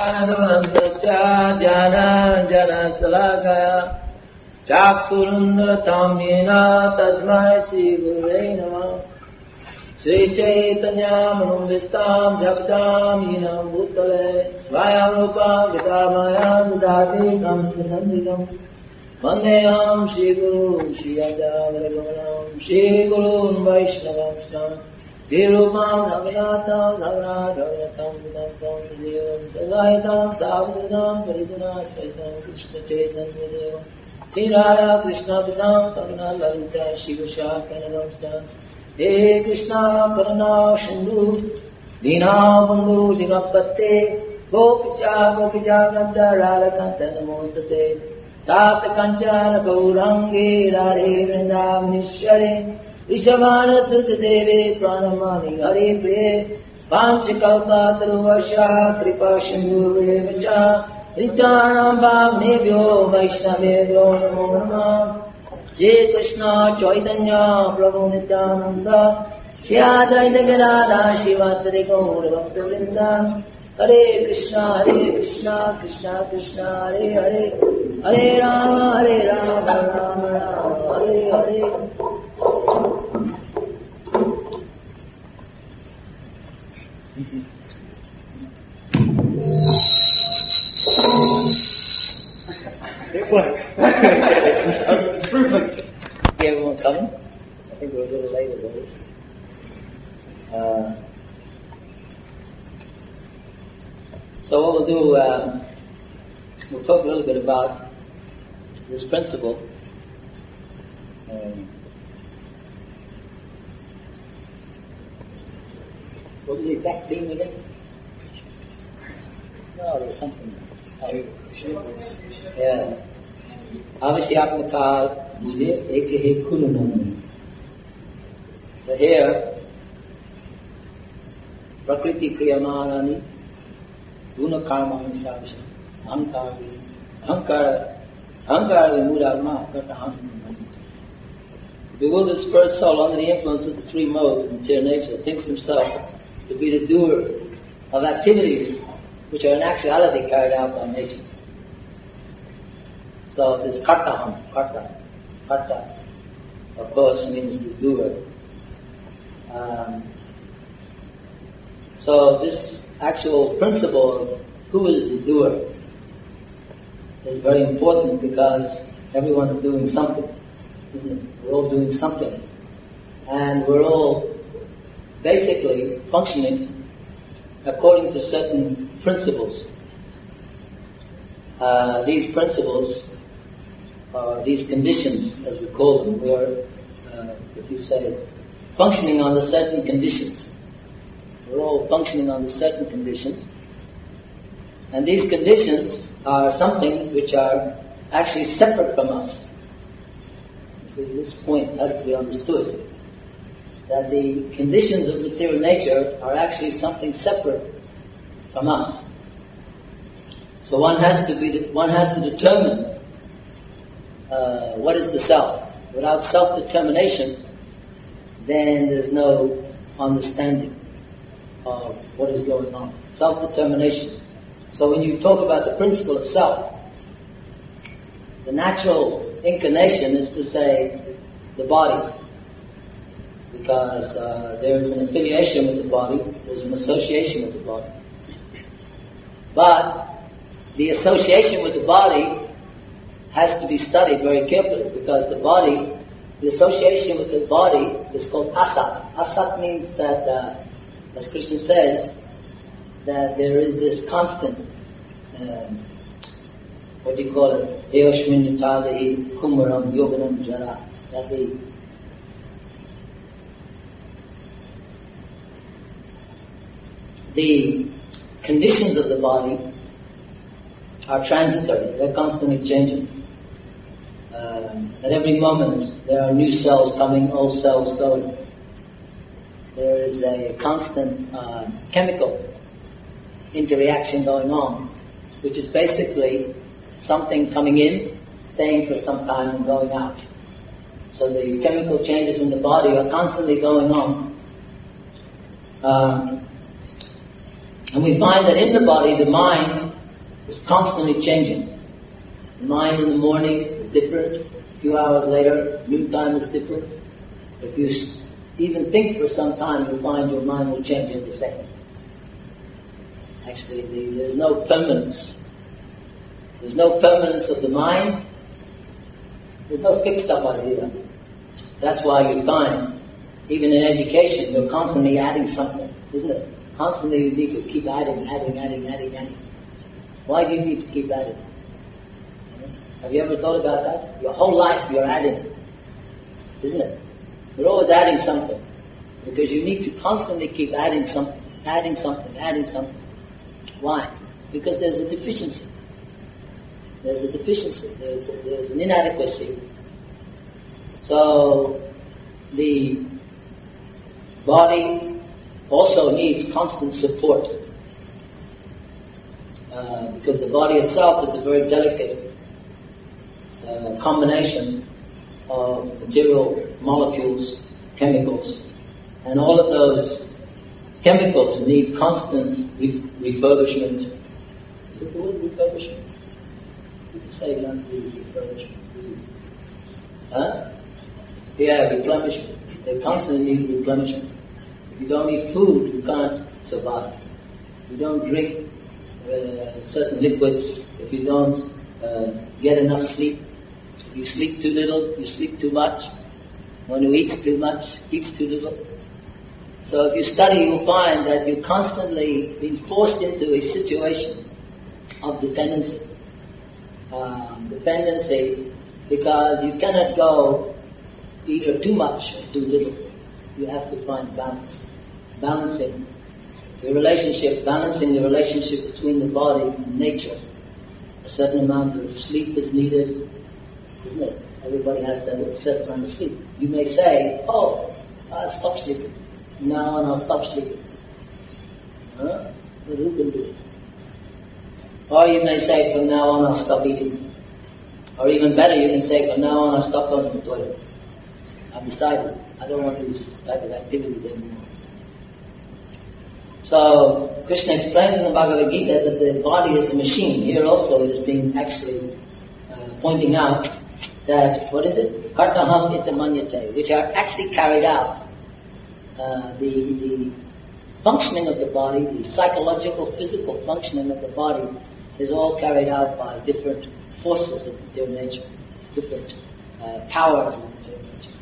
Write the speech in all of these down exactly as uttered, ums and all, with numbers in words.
Jnanadvalandasya Jnananjana Salakaya Chaksurundratam Yena Tasmai Sri Gurave Namah Sri Chaitanya Manubhistam Jagatam Yena Bhutale Swayam Rupa Gitamaya Dudati Samsudandikam Vandeham Shri Guru Shri Adavaraganam Shri Guru Vaishnavam Sham Virupam Sagratam Sagradatam Vidantam Devam Sagaitam Savadam Paridana Saitam Krishna Chaitanya Devam Tiraya Krishna Vidam Sagna Lalita Shivasha Kanadamsta He Krishna Karuna Shindu Dina Bandhu Jigapate Gopisha Gopisha Gandha Radhakanta Namostate Tata Kanchana Gaurangi Radhe Vrindavnishwari Vishavana Sutta Devi Pranamani Hari Priye Panchakalpa Taruvasha Kripa Sindhu Vacha Nityanam Bhavnebhyo Vaishnavebhyo Namo Namah Shri Krishna Chaitanya Prabhu Nityananda Shri Advaita Gadadhar Shivasari Gaura Bhaktivinoda Hare Krishna Hare Krishna Krishna Krishna Hare Hare Hare Rama Hare Rama Rama Rama Hare Hare It works. Improvement. Everyone coming? I think we're a little late as always. Uh, so what we'll do, um, we'll talk a little bit about this principle. Um, what was the exact theme again? No, there was something else. Yeah. Avashyatmaka Bhuje Ekehe Kulunamani. So here, Prakriti Kriyamanani Guna Karmani Savasya Ahankara Ahankara Ahankara Vimudagma Kataham. The bewildered spirit soul under the influence of the three modes of material nature thinks himself to be the doer of activities which are in actuality carried out by nature. So this kartaham, karta, karta, of course means the doer. Um, so this actual principle of who is the doer is very important because everyone's doing something, isn't it? We're all doing something. And we're all basically functioning according to certain principles. Uh, these principles, uh, these conditions, as we call them, we are, uh, if you say, functioning under certain conditions. We're all functioning under certain conditions. And these conditions are something which are actually separate from us. So this point has to be understood. That the conditions of material nature are actually something separate from us. So one has to be, one has to determine uh, what is the self. Without self-determination, then there's no understanding of what is going on. Self-determination. So when you talk about the principle of self, the natural inclination is to say the body. Because uh, there is an affiliation with the body, there's an association with the body. But the association with the body has to be studied very carefully because the body, the association with the body is called asat. Asat means that, uh, as Krishna says, that there is this constant, um, what do you call it? Eoshmin yutadahi kumaram yoganam jara. That the The conditions of the body are transitory, they're constantly changing. Um, at every moment there are new cells coming, old cells going. There is a constant uh, chemical interaction going on, which is basically something coming in, staying for some time and going out. So the chemical changes in the body are constantly going on. Um, And we find that in the body, the mind is constantly changing. The mind in the morning is different. A few hours later, noontime is different. If you even think for some time, you'll find your mind will change in a second. Actually, the, there's no permanence. There's no permanence of the mind. There's no fixed up idea. That's why you find, even in education, you're constantly adding something, isn't it? Constantly you need to keep adding, adding, adding, adding, adding. Why do you need to keep adding? Have you ever thought about that? Your whole life you're adding, isn't it? You're always adding something. Because you need to constantly keep adding something, adding something, adding something. Why? Because there's a deficiency. There's a deficiency. There's, a, there's an inadequacy. So, the body also needs constant support. Uh, because the body itself is a very delicate uh, combination of material molecules, chemicals, and all of those chemicals need constant re- refurbishment. Is it the word refurbishment? You can say not to use refurbishment. Huh? Yeah, replenishment. They constantly need replenishment. If you don't eat food, you can't survive. If you don't drink uh, certain liquids, if you don't uh, get enough sleep, if you sleep too little, you sleep too much. One who eats too much, eats too little. So if you study, you'll find that you're constantly being forced into a situation of dependency. Um, dependency because you cannot go either too much or too little. You have to find balance. Balancing the relationship, balancing the relationship between the body and nature. A certain amount of sleep is needed, isn't it? Everybody has to have a certain amount of sleep. You may say, oh, I'll stop sleeping. Now on I'll stop sleeping. Huh? But who can do it? Or you may say, from now on I'll stop eating. Or even better, you can say, from now on I'll stop going to the toilet. I've decided I don't want these type of activities anymore. So, Krishna explains in the Bhagavad Gita that the body is a machine. Here also it is being actually uh, pointing out that, what is it? Kartaham itamanyate, which are actually carried out. Uh, the, the functioning of the body, the psychological, physical functioning of the body is all carried out by different forces of material nature, different uh, powers of material nature.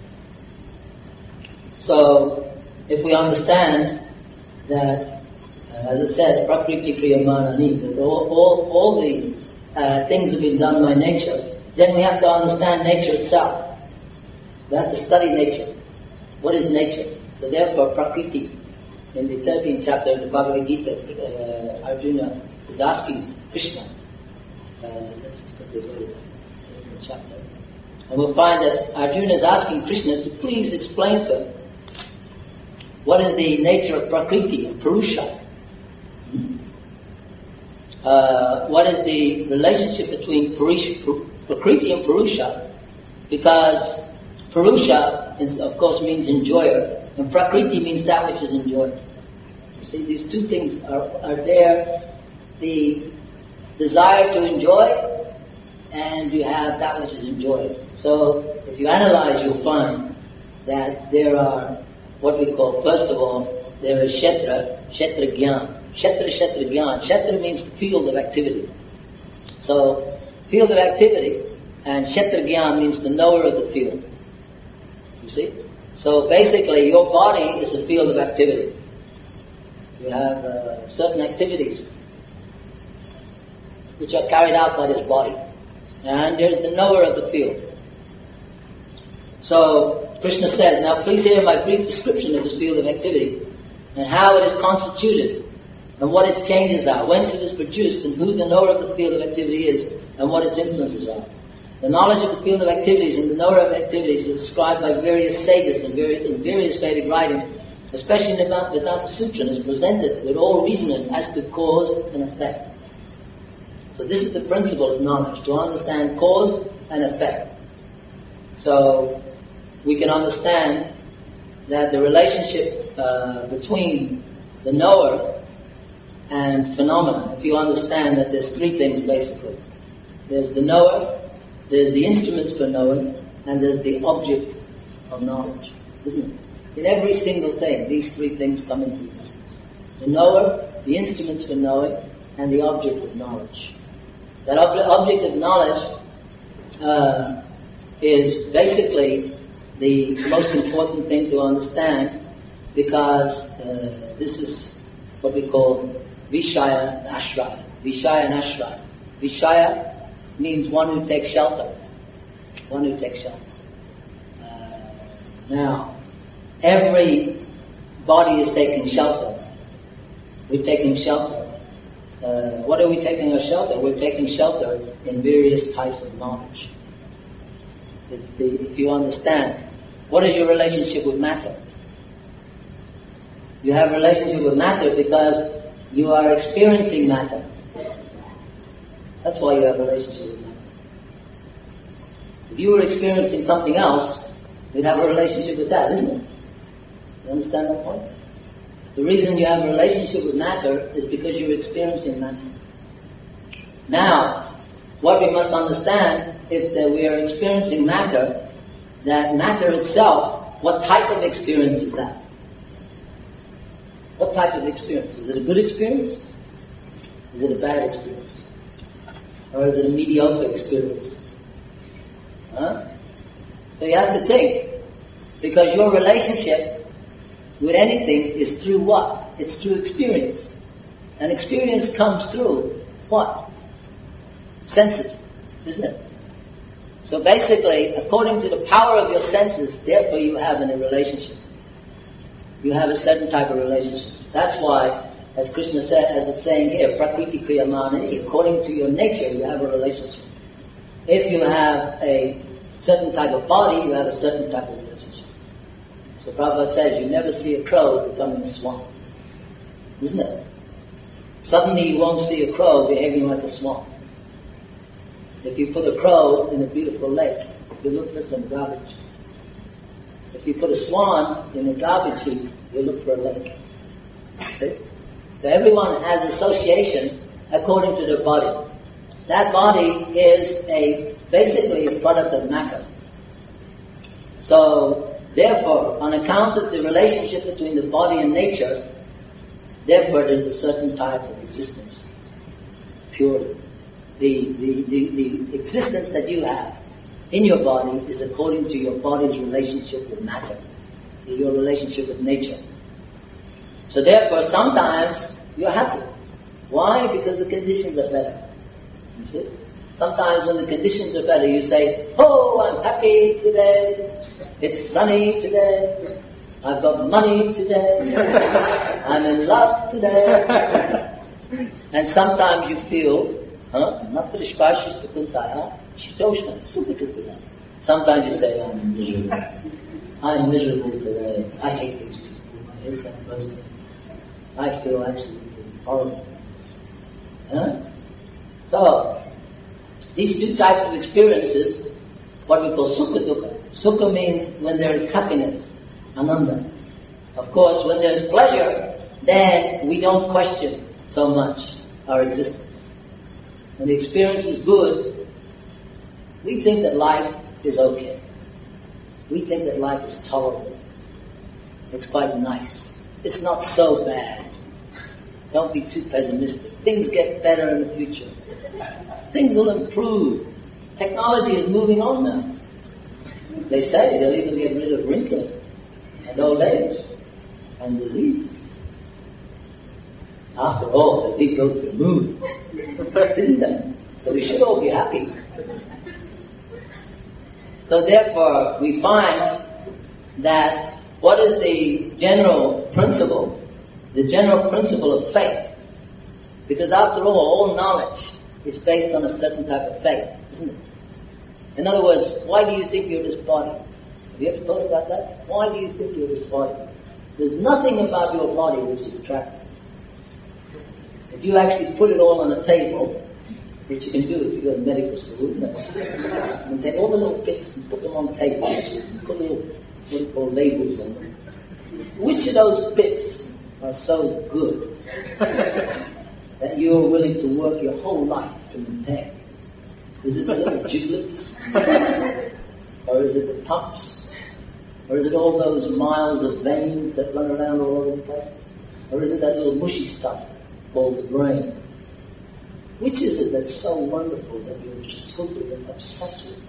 So, if we understand that, uh, as it says, prakriti kriyamanani, that all, all, all the uh, things have been done by nature, then we have to understand nature itself. We have to study nature. What is nature? So therefore, prakriti, in the thirteenth chapter of the Bhagavad Gita, uh, Arjuna is asking Krishna, uh, let's just quickly go to the thirteenth chapter, and we'll find that Arjuna is asking Krishna to please explain to him what is the nature of prakriti and purusha. Uh, what is the relationship between purish, prakriti and purusha? Because purusha, is, of course, means enjoyer, and prakriti means that which is enjoyed. You see, these two things are, are there. The desire to enjoy, and you have that which is enjoyed. So, if you analyze, you'll find that there are what we call, first of all, there is kshetra, kshetra gyan. Kshetra, kshetra gyan. Kshetra means the field of activity. So, field of activity, and kshetra gyan means the knower of the field. You see? So basically, your body is a field of activity. You have uh, certain activities which are carried out by this body. And there's the knower of the field. So, Krishna says, now please hear my brief description of this field of activity and how it is constituted and what its changes are, whence it is produced and who the knower of the field of activity is and what its influences are. The knowledge of the field of activities and the knower of activities is described by various sages in various, in various Vedic writings, especially in the Vedanta Sutra, and is presented with all reasoning as to cause and effect. So this is the principle of knowledge, to understand cause and effect. So we can understand that the relationship uh, between the knower and phenomena, if you understand that there's three things basically. There's the knower, there's the instruments for knowing, and there's the object of knowledge, isn't it? In every single thing, these three things come into existence. The knower, the instruments for knowing, and the object of knowledge. That ob- object of knowledge uh, is basically the most important thing to understand, because uh, this is what we call Vishaya and Ashraya. Vishaya and Ashraya. Vishaya means one who takes shelter. One who takes shelter. Uh, now, every body is taking shelter. We're taking shelter. Uh, what are we taking our shelter? We're taking shelter in various types of knowledge. If, the, if you understand, what is your relationship with matter? You have a relationship with matter because you are experiencing matter. That's why you have a relationship with matter. If you were experiencing something else, you'd have a relationship with that, isn't it? You understand that point? The reason you have a relationship with matter is because you're experiencing matter. Now, what we must understand is that we are experiencing matter, that matter itself, what type of experience is that? What type of experience? Is it a good experience? Is it a bad experience? Or is it a mediocre experience? Huh? So you have to think, because your relationship with anything is through what? It's through experience. And experience comes through what? Senses, isn't it? So basically, according to the power of your senses, therefore you have in a relationship. You have a certain type of relationship. That's why, as Krishna said, as it's saying here, prakriti kriyamani, according to your nature, you have a relationship. If you have a certain type of body, you have a certain type of relationship. So Prabhupada says, you never see a crow becoming a swan. Isn't it? Suddenly you won't see a crow behaving like a swan. If you put a crow in a beautiful lake, you look for some garbage. If you put a swan in a garbage heap, you look for a lake. See? So everyone has association according to their body. That body is a basically a product of matter. So therefore, on account of the relationship between the body and nature, therefore there is a certain type of existence, purely. The, the, the, the existence that you have in your body is according to your body's relationship with matter, your relationship with nature. So therefore, sometimes you're happy. Why? Because the conditions are better. You see? Sometimes when the conditions are better, you say, oh, I'm happy today. It's sunny today. I've got money today. I'm in love today. And sometimes you feel, huh? Sometimes you say, I'm miserable. I'm miserable today. I hate these people. I hate that person. I feel absolutely horrible. Huh? So, these two types of experiences, what we call sukha dukkha. Sukha means when there is happiness, ananda. Of course, when there is pleasure, then we don't question so much our existence. When the experience is good, we think that life is okay. We think that life is tolerable. It's quite nice. It's not so bad. Don't be too pessimistic. Things get better in the future. Things will improve. Technology is moving on now. They say they'll even get rid of wrinkling and old age and disease. After all, they did go to the moon, didn't they? So we should all be happy. So therefore, we find that what is the general principle? The general principle of faith. Because after all, all knowledge is based on a certain type of faith, isn't it? In other words, why do you think you're this body? Have you ever thought about that? Why do you think you're this body? There's nothing about your body which is attractive. If you actually put it all on a table, which you can do if you go to medical school, isn't it? And take all the little bits and put them on tables, and put little, what do you call, labels on them. Which of those bits are so good? that you're willing to work your whole life to maintain? Is it the little giblets? Or is it the pumps? Or is it all those miles of veins that run around all over the place? Or is it that little mushy stuff called the brain? Which is it that's so wonderful that you're just totally obsessed with?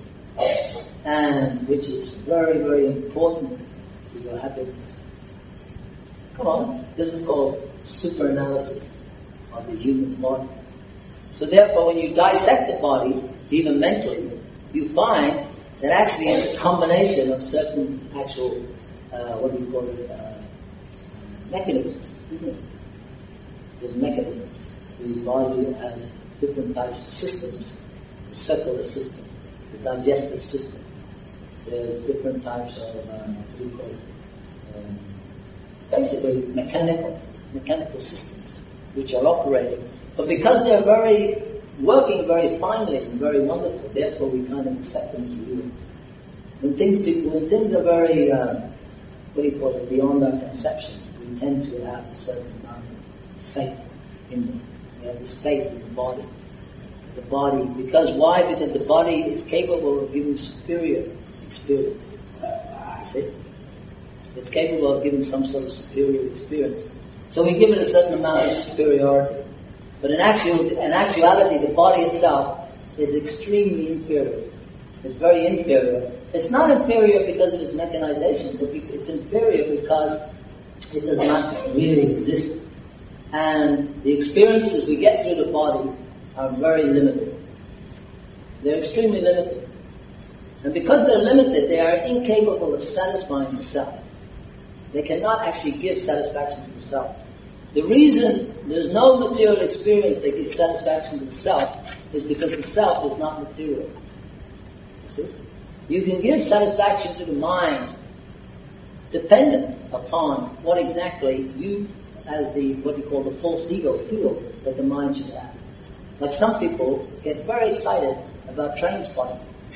And which is very, very important to your happiness? Come on, this is called super-analysis of the human body. So therefore, when you dissect the body, even mentally, you find that actually it's a combination of certain actual, uh, what do you call it, uh, mechanisms, isn't it? There's mechanisms. The body has different types of systems. The circular system, the digestive system. There's different types of, um, what do you call it, um, basically mechanical, mechanical systems which are operating. But because they're very, working very finely and very wonderful, therefore we kind of accept them to do it. When things, when things are very, uh, what do you call it, beyond our conception, we tend to have a certain amount of faith in them. We have this faith in the body. The body, because why? Because the body is capable of giving superior experience. You see? It's capable of giving some sort of superior experience. So we give it a certain amount of superiority. But in, actual, in actuality, the body itself is extremely inferior. It's very inferior. It's not inferior because of its mechanization, but it's inferior because it does not really exist. And the experiences we get through the body are very limited. They're extremely limited. And because they're limited, they are incapable of satisfying the self. They cannot actually give satisfaction to the self. The reason there's no material experience that gives satisfaction to the self is because the self is not material. You see? You can give satisfaction to the mind dependent upon what exactly you, as the, what you call the false ego, feel that the mind should have. Like some people get very excited about train spotting.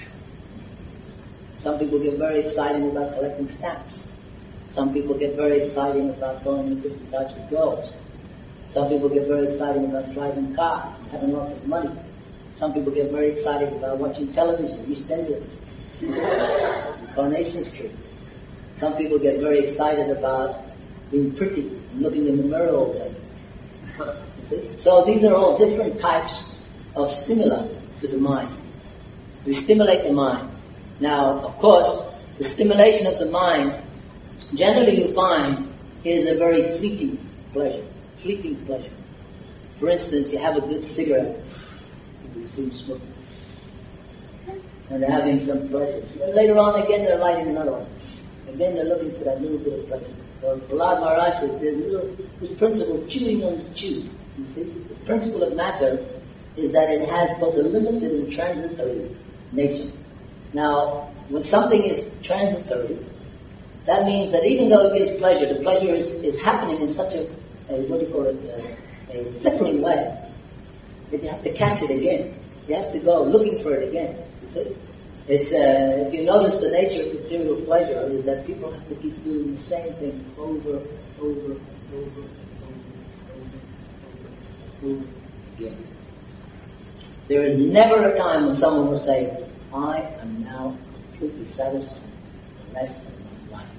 Some people get very excited about collecting stamps. Some people get very excited about going to different types of girls. Some people get very excited about driving cars and having lots of money. Some people get very excited about watching television, EastEnders, Coronation Street. Some people get very excited about being pretty and looking in the mirror all day. You see? So these are all different types of stimuli to the mind. We stimulate the mind. Now, of course, the stimulation of the mind, generally you find, is a very fleeting pleasure. Fleeting pleasure. For instance, you have a good cigarette. You see them smoking. And they're having some pleasure. And later on, again, they're lighting another one. Again, they're looking for that little bit of pleasure. So Prahlad Maharaj says there's a little, this principle of chewing on the chew. You see? The principle of matter is that it has both a limited and transitory nature. Now, when something is transitory, that means that even though it gives pleasure, the pleasure is, is happening in such a, a, what do you call it, a, a flickering way, that you have to catch it again. You have to go looking for it again. You see? It's, uh, if you notice the nature of material pleasure is that people have to keep doing the same thing over, over, over, over, over, over, over again. There is never a time when someone will say, I am now completely satisfied with the rest of my life.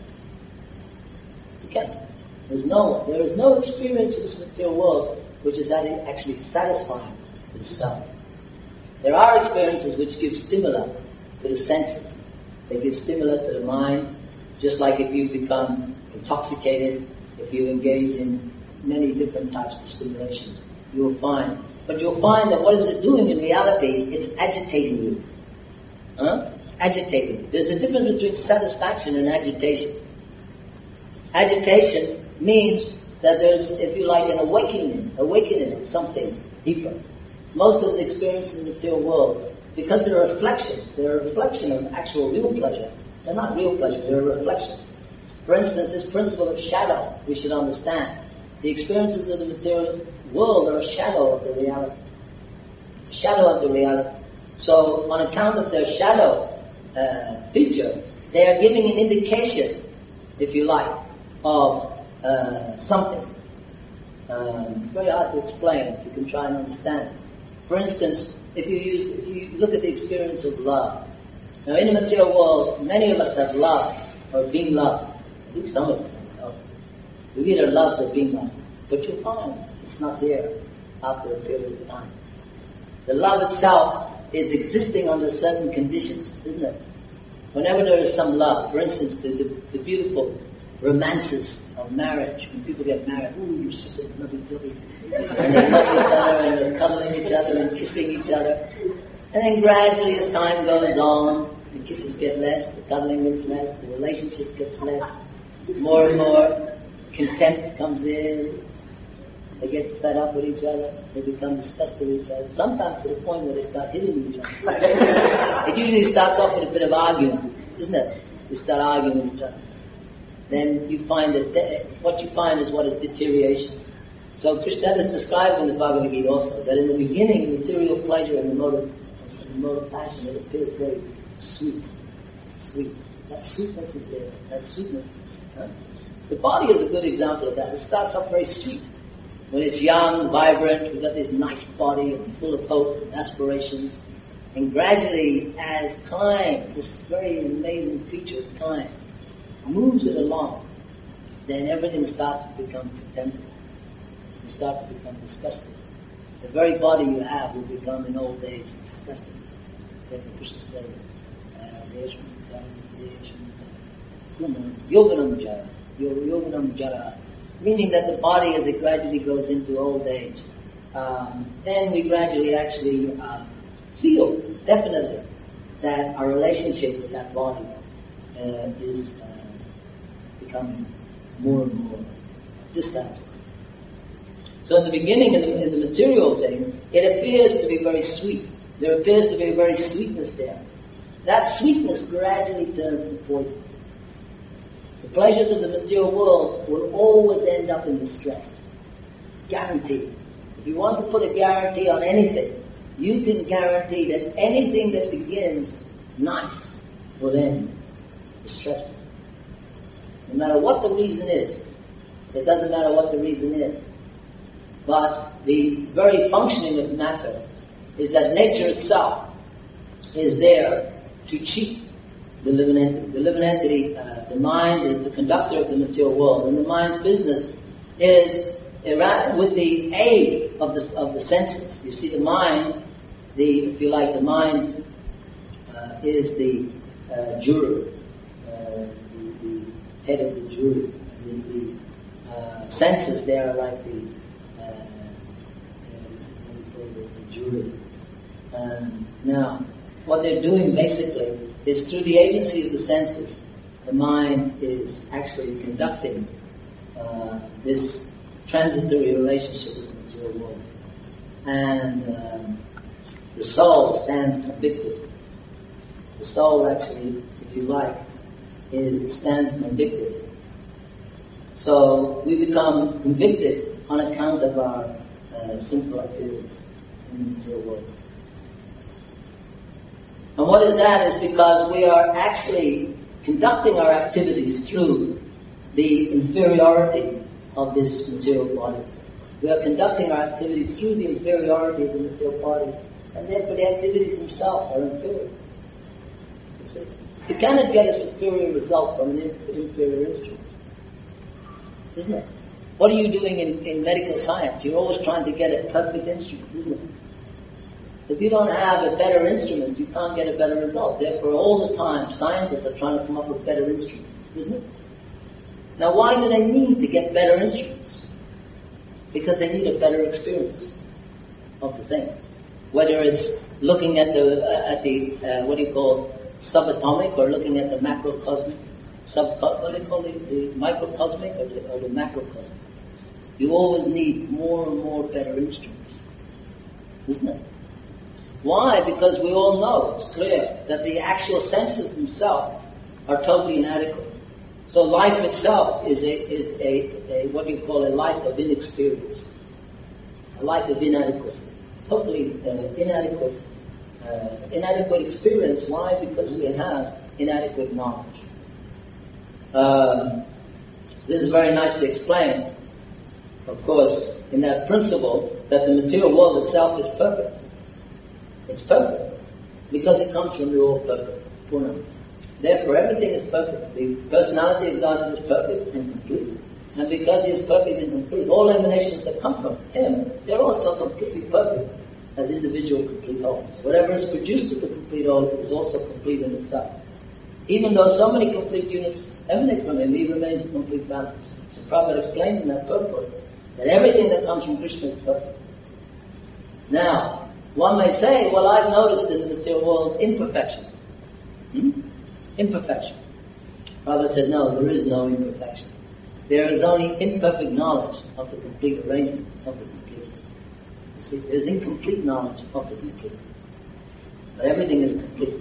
You can't. There's no, there is no experience in this material world which is actually satisfying to the self. There are experiences which give stimuli to the senses. They give stimuli to the mind, just like if you become intoxicated, if you engage in many different types of stimulation, you will find. But you'll find that what is it doing in reality? It's agitating you. Huh? Agitating. There's a difference between satisfaction and agitation. Agitation means that there's, if you like, an awakening, awakening of something deeper. Most of the experiences in the material world, because they're a reflection, they're a reflection of actual real pleasure. They're not real pleasure, they're a reflection. For instance, this principle of shadow, we should understand. The experiences of the material world are a shadow of the reality. Shadow of the reality. So, on account of their shadow uh, feature, they are giving an indication, if you like, of uh, something. Um, it's very hard to explain if you can try and understand. For instance, if you use, if you look at the experience of love. Now in the material world, many of us have loved or been loved. At least some of us have loved. We've either loved or been loved. But you'll find it's not there after a period of time. The love itself is existing under certain conditions, isn't it? Whenever there is some love, for instance, the, the, the beautiful romances of marriage, when people get married, ooh, you're such a lovey-dovey. And they love each other, and they're cuddling each other, and kissing each other. And then gradually, as time goes on, the kisses get less, the cuddling gets less, the relationship gets less. More and more contempt comes in. They get fed up with each other. They become disgusted with each other. Sometimes to the point where they start hitting each other. It usually starts off with a bit of argument, isn't it? They start arguing with each other. Then you find that de- what you find is what is deterioration. So Krishna is described in the Bhagavad Gita also that in the beginning, material pleasure and the mode of, in the mode of passion, it appears very sweet, sweet. That sweetness is there. That sweetness. Huh? The body is a good example of that. It starts off very sweet. When it's young, vibrant, we've got this nice body and full of hope and aspirations. And gradually, as time, this very amazing feature of time, moves it along, then everything starts to become contemptible. You start to become disgusting. The very body you have will become in old age disgusting. Therefore Krishna says, Yoganam Jara, Yoganam Jara, meaning that the body as it gradually goes into old age, um, then we gradually actually uh, feel definitely that our relationship with that body uh, is uh, becoming more and more dissatisfied. So in the beginning, in the, in the material thing, it appears to be very sweet. There appears to be a very sweetness there. That sweetness gradually turns to poison. The pleasures of the material world will always end up in distress. Guaranteed. If you want to put a guarantee on anything, you can guarantee that anything that begins nice will end distressful. No matter what the reason is. It doesn't matter what the reason is. But the very functioning of matter is that nature itself is there to cheat the living entity. The living entity, uh, the mind, is the conductor of the material world, and the mind's business is with the aid of the of the senses. You see, the mind, the if you like, the mind uh, is the uh, juror, uh, the, the head of the jury. The, the uh, senses there are like the uh, what do you call it, the jury. Um, now, what they're doing basically is through the agency of the senses, the mind is actually conducting uh, this transitory relationship with the material world. And um, the soul stands convicted. The soul actually, if you like, it stands convicted. So we become convicted on account of our uh, simple activities in the material world. And what is that? Is because we are actually conducting our activities through the inferiority of this material body. We are conducting our activities through the inferiority of the material body, and therefore the activities themselves are inferior. You see? You cannot get a superior result from an inferior instrument. Isn't it? What are you doing in, in medical science? You're always trying to get a perfect instrument, isn't it? If you don't have a better instrument, you can't get a better result. Therefore, all the time, scientists are trying to come up with better instruments, isn't it? Now, why do they need to get better instruments? Because they need a better experience of the thing. Whether it's looking at the, uh, at the uh, what do you call, subatomic, or looking at the macrocosmic, sub, what do you call it, the microcosmic or the, or the macrocosmic. You always need more and more better instruments, isn't it? Why? Because we all know, it's clear, that the actual senses themselves are totally inadequate. So life itself is a, is a, a what do you call a life of inexperience. A life of inadequacy. Totally uh, inadequate, uh, inadequate experience. Why? Because we have inadequate knowledge. Um, this is very nicely explained. Of course, in that principle that the material world itself is perfect. It's perfect because it comes from the all-perfect Purnam. Therefore, everything is perfect. The personality of God is perfect and complete. And because He is perfect and complete, all emanations that come from Him, they're also completely perfect as individual complete wholes. Whatever is produced with the complete whole is also complete in itself. Even though so many complete units emanate from Him, He remains in complete balance. So Prabhupada explains in that purport that everything that comes from Krishna is perfect. Now, one may say, well, I've noticed in the material world imperfection. Hmm? Imperfection. Prabhupada said, no, there is no imperfection. There is only imperfect knowledge of the complete arrangement of the complete. You see, there's incomplete knowledge of the complete. But everything is complete.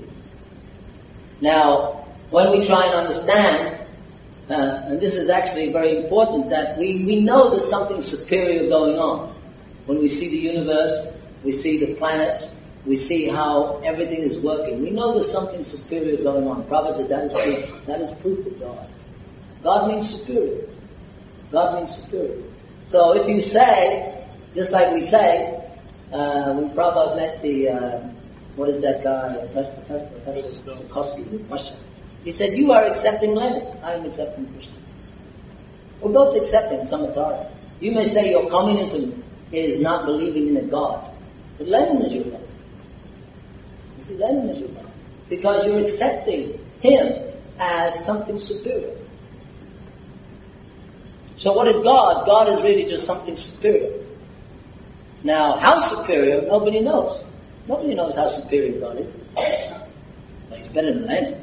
Now, when we try and understand, uh, and this is actually very important, that we, we know there's something superior going on. When we see the universe, we see the planets, we see how everything is working. We know there's something superior going on. Prabhupada said that is proof. That is proof of God. God means superior. God means superior. So if you say, just like we say, uh, when Prabhupada met the, uh, what is that guy, Professor, Professor Tchaikovsky in Russia, he said, you are accepting Lenin, I am accepting Krishna. We're both accepting some authority. You may say your communism is not believing in a God, but Lenin is your God. You see, Lenin is your God. Because you're accepting him as something superior. So what is God? God is really just something superior. Now, how superior, nobody knows. Nobody knows how superior God is. But he's better than Lenin.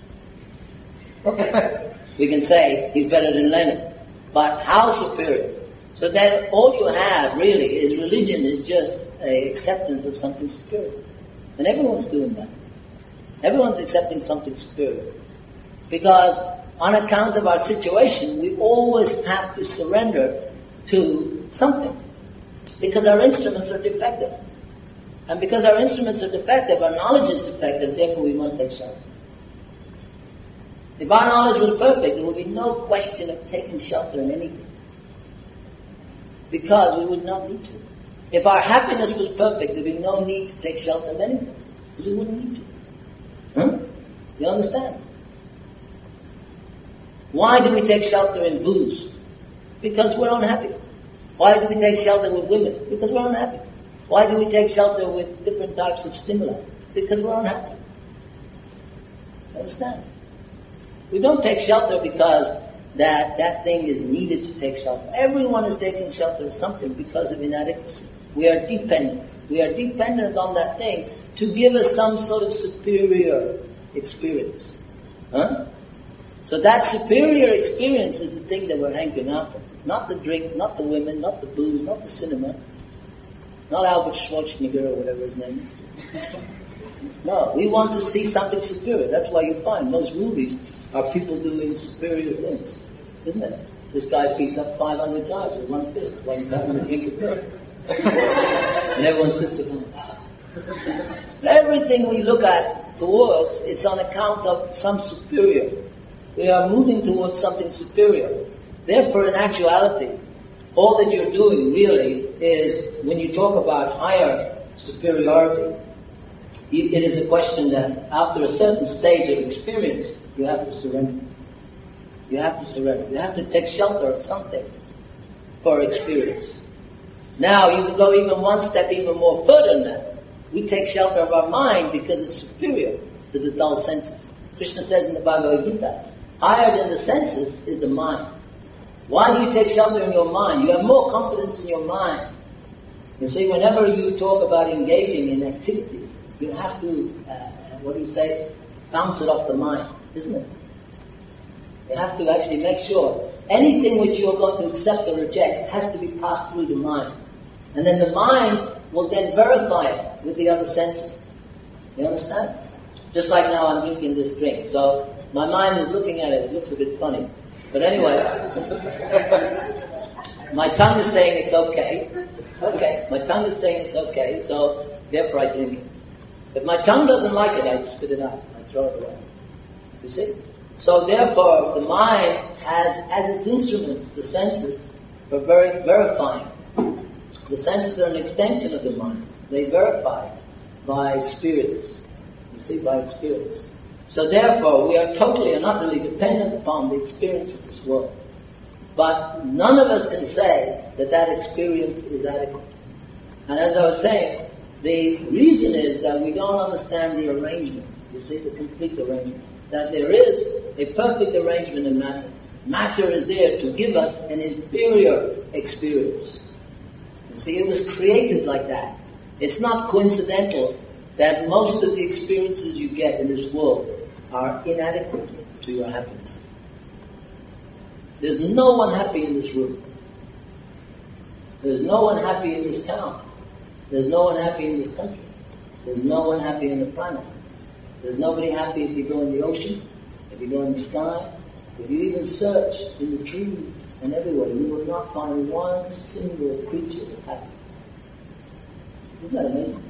Okay. We can say he's better than Lenin. But how superior? So then all you have really is religion is just an acceptance of something superior. And everyone's doing that. Everyone's accepting something superior. Because on account of our situation, we always have to surrender to something. Because our instruments are defective. And because our instruments are defective, our knowledge is defective, therefore we must take shelter. If our knowledge was perfect, there would be no question of taking shelter in anything. Because we would not need to. If our happiness was perfect, there would be no need to take shelter in anything. Because we wouldn't need to. Huh? You understand? Why do we take shelter in booze? Because we're unhappy. Why do we take shelter with women? Because we're unhappy. Why do we take shelter with different types of stimuli? Because we're unhappy. You understand? We don't take shelter because that, that thing is needed to take shelter. Everyone is taking shelter of something because of inadequacy. We are dependent. We are dependent on that thing to give us some sort of superior experience. Huh? So that superior experience is the thing that we're hankering after. Not the drink, not the women, not the booze, not the cinema, not Albert Schwarzenegger or whatever his name is. No, we want to see something superior. That's why you find most movies are people doing superior things, isn't it? This guy beats up five hundred guys with one fist while he's having a drink of beer. And everyone sits there going, so everything we look at towards, it's on account of some superior. We are moving towards something superior. Therefore, in actuality, all that you're doing really is, when you talk about higher superiority, it is a question that after a certain stage of experience, you have to surrender. You have to surrender. You have to take shelter of something for experience. Now, you can go even one step even more further than that. We take shelter of our mind because it's superior to the dull senses. Krishna says in the Bhagavad Gita, higher than the senses is the mind. Why do you take shelter in your mind? You have more confidence in your mind. You see, whenever you talk about engaging in activities, you have to, uh, what do you say, bounce it off the mind, isn't it? You have to actually make sure anything which you are going to accept or reject has to be passed through the mind. And then the mind will then verify it with the other senses. You understand? Just like now I'm drinking this drink. So my mind is looking at it, it looks a bit funny. But anyway, my tongue is saying it's okay. Okay, my tongue is saying it's okay, so therefore I drink it. If my tongue doesn't like it, I spit it out. I throw it away. You see? So therefore, the mind has, as its instruments, the senses, for ver- verifying The senses are an extension of the mind. They verify by experience. You see, by experience. So therefore, we are totally and utterly dependent upon the experience of this world. But none of us can say that that experience is adequate. And as I was saying, the reason is that we don't understand the arrangement. You see, the complete arrangement. That there is a perfect arrangement in matter. Matter is there to give us an inferior experience. You see, it was created like that. It's not coincidental that most of the experiences you get in this world are inadequate to your happiness. There's no one happy in this room. There's no one happy in this town. There's no one happy in this country. There's no one happy in the planet. There's nobody happy if you go in the ocean, if you go in the sky, if you even search in the trees and everywhere. You will not find one single creature that's happy. Isn't that amazing?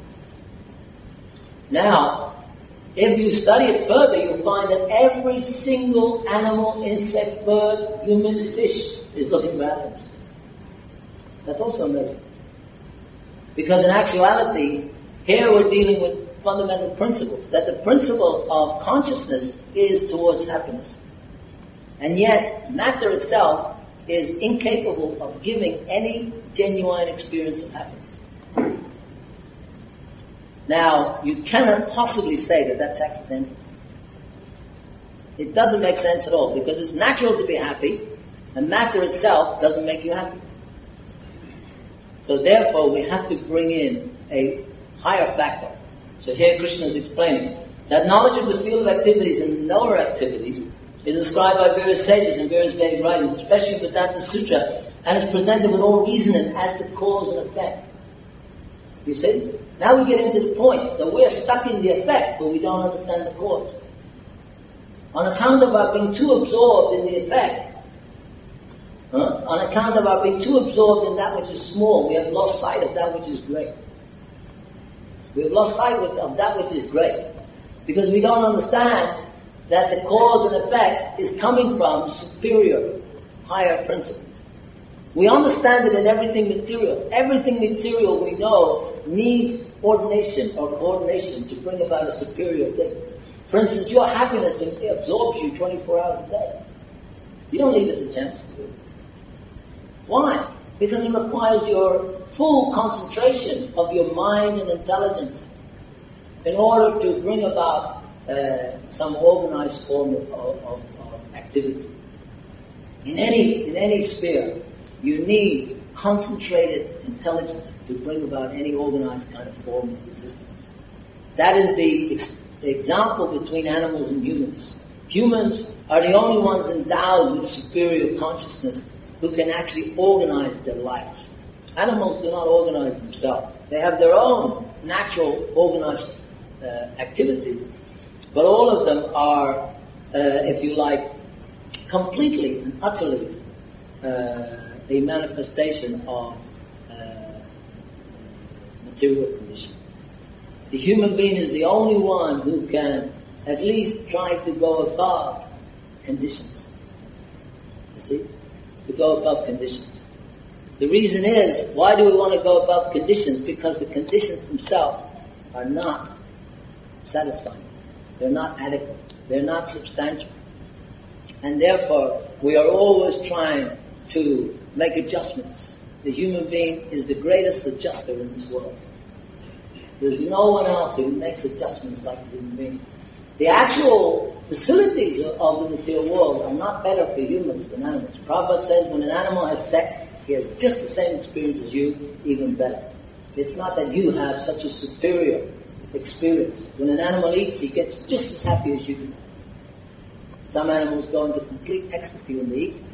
Now, if you study it further, you'll find that every single animal, insect, bird, human, fish is looking for happiness. That's also amazing. Because in actuality, here we're dealing with fundamental principles. That the principle of consciousness is towards happiness. And yet, matter itself is incapable of giving any genuine experience of happiness. Now, you cannot possibly say that that's accidental. It doesn't make sense at all, because it's natural to be happy, and matter itself doesn't make you happy. So therefore, we have to bring in a higher factor. So here Krishna is explaining that knowledge of the field of activities and lower activities is ascribed by various sages in various Vedic writings, especially Vedanta Sutra, and is presented with all reasoning as to cause and effect. You see? Now we get into the point that we're stuck in the effect, but we don't understand the cause. On account of our being too absorbed in the effect, huh? on account of our being too absorbed in that which is small, we have lost sight of that which is great. We have lost sight of that which is great. Because we don't understand that the cause and effect is coming from superior, higher principle. We understand it in everything material. Everything material we know needs ordination or coordination to bring about a superior thing. For instance, your happiness absorbs you twenty-four hours a day. You don't leave it a chance to do it. Why? Because it requires your full concentration of your mind and intelligence in order to bring about uh, some organized form of, of, of activity. In any in any sphere, you need concentrated intelligence to bring about any organized kind of form of existence. That is the ex- example between animals and humans. Humans are the only ones endowed with superior consciousness who can actually organize their lives. Animals do not organize themselves. They have their own natural organized uh, activities, but all of them are, uh, if you like, completely and utterly uh, a manifestation of uh, material condition. The human being is the only one who can at least try to go above conditions. You see? To go above conditions. The reason is, why do we want to go above conditions? Because the conditions themselves are not satisfying. They're not adequate. They're not substantial. And therefore, we are always trying to make adjustments. The human being is the greatest adjuster in this world. There's no one else who makes adjustments like the human being. The actual facilities of the material world are not better for humans than animals. Prabhupada says when an animal has sex, he has just the same experience as you, even better. It's not that you have such a superior experience. When an animal eats, he gets just as happy as you do. Some animals go into complete ecstasy when they eat.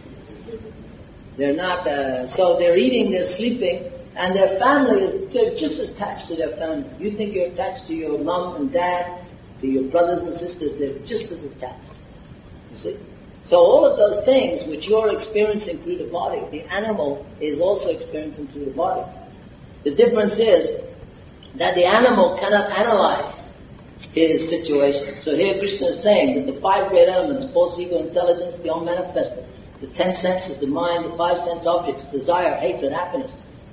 They're not, uh, so they're eating, they're sleeping, and their family is, they're just as attached to their family. You think you're attached to your mom and dad, to your brothers and sisters, they're just as attached. You see? So all of those things which you're experiencing through the body, the animal is also experiencing through the body. The difference is that the animal cannot analyze his situation. So here Krishna is saying that the five great elements, false ego, intelligence, the unmanifested, the ten senses, the mind, the five sense objects, desire, hatred, happiness,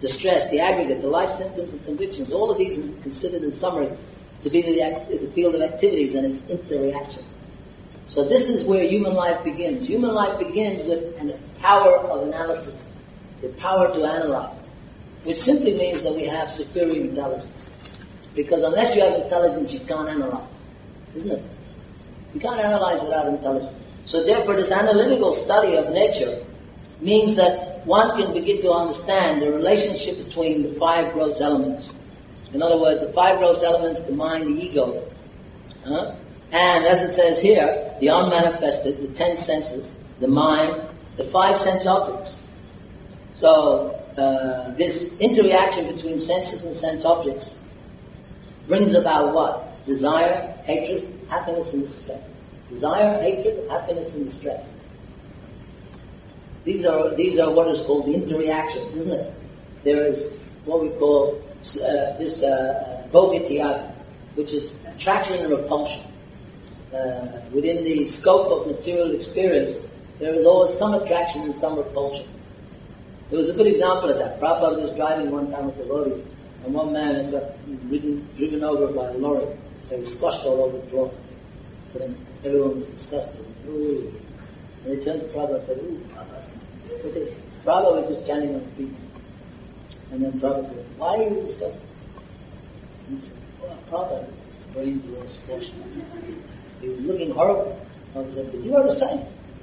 the stress, the aggregate, the life symptoms and convictions, all of these are considered in summary to be the, act- the field of activities and its interreactions. So this is where human life begins. Human life begins with the power of analysis, the power to analyze, which simply means that we have superior intelligence. Because unless you have intelligence, you can't analyze, isn't it? You can't analyze without intelligence. So therefore, this analytical study of nature means that one can begin to understand the relationship between the five gross elements. In other words, the five gross elements, the mind, the ego. Huh? And as it says here, the unmanifested, the ten senses, the mind, the five sense objects. So uh, this interaction between senses and sense objects brings about what? Desire, hatred, happiness, and distress. Desire, hatred, happiness, and distress. These are these are what is called the interreactions, isn't it? There is what we call uh, this uh, bhogatyaga, which is attraction and repulsion. Uh, within the scope of material experience, there is always some attraction and some repulsion. There was a good example of that. Prabhupada was driving one time with the devotees, and one man had got ridden, driven over by a lorry, so he squashed all over the floor. So then everyone was disgusted. Ooh. And they turned to Prabhupada and said, ooh, Prabhupada. They said, Prabhupada was just standing on the feet. And then Prabhupada said, why are you disgusted? And he said, well, Prabhupada, brains were all squashed. He was looking horrible. Prabhupada said, but you are the same.